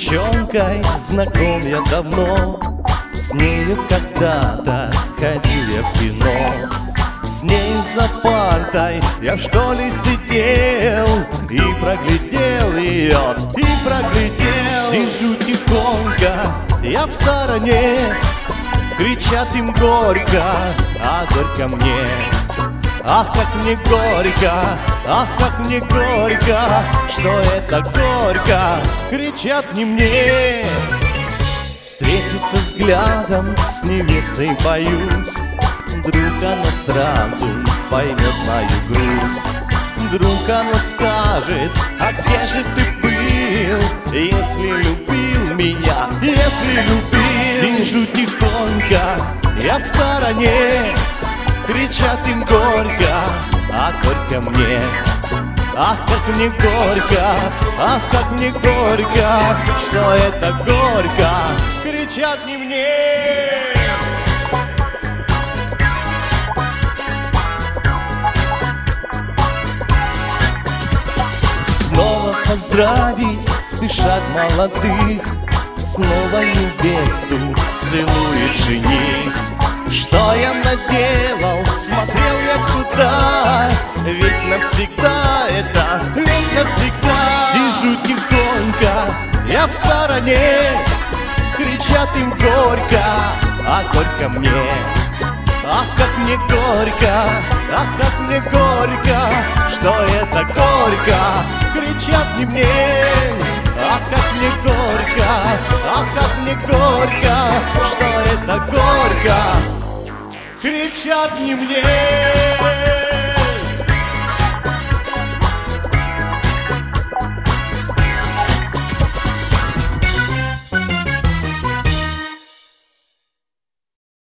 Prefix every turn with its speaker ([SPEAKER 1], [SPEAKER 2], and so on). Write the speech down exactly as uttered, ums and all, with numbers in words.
[SPEAKER 1] девчонкой знаком я давно, с нею когда-то ходил я в кино. С нею за партой я в школе сидел и проглядел ее, и проглядел. Сижу тихонько, я в стороне, кричат им горько, а горько мне. Ах, как мне горько, ах, как мне горько, что это горько, кричат не мне. Встретиться взглядом с невестой боюсь, вдруг она сразу поймет мою грусть. Вдруг она скажет: а где же ты был, если любил меня, если любил? Сижу тихонько, я в стороне, кричат им горько, а горько мне. Ах, как мне горько, ах, как мне горько, что это горько, кричат не мне. Снова поздравить спешат молодых, снова невесту целует жених. Что я наделал, смотрел я туда, ведь навсегда это, ведь навсегда. Сижу тихонько, я в стороне, кричат им горько, а горько мне. Ах, как мне горько, ах, как мне горько, что это горько, кричат не мне. Ах, как мне горько, ах, как мне горько, что это горько, кричат не мне.